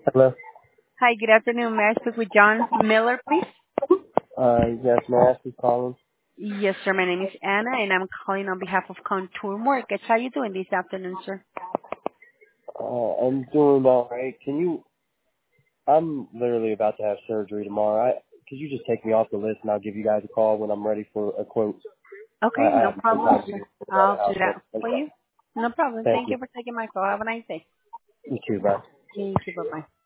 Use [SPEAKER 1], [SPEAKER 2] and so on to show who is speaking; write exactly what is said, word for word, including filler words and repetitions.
[SPEAKER 1] Hello.
[SPEAKER 2] Hi, good afternoon. May I speak with John Miller, please?
[SPEAKER 1] Uh, yes, may I ask who's calling?
[SPEAKER 2] Yes, sir. My name is Anna, and I'm calling on behalf of Contour Mortgage. How you doing this afternoon, sir?
[SPEAKER 1] Uh, I'm doing all right. Can you? I'm literally about to have surgery tomorrow. I, could you just take me off the list and I'll give you guys a call when I'm ready for a quote? I,
[SPEAKER 2] Okay,
[SPEAKER 1] I
[SPEAKER 2] no
[SPEAKER 1] have no
[SPEAKER 2] problem,
[SPEAKER 1] time to
[SPEAKER 2] sir.
[SPEAKER 1] get out of
[SPEAKER 2] I'll
[SPEAKER 1] the
[SPEAKER 2] do
[SPEAKER 1] house.
[SPEAKER 2] that
[SPEAKER 1] But
[SPEAKER 2] for you. No problem.
[SPEAKER 1] thank
[SPEAKER 2] Thank
[SPEAKER 1] you.
[SPEAKER 2] you for taking my call. Have a nice day.
[SPEAKER 1] You too, bye.
[SPEAKER 2] Thank you. Bye-bye.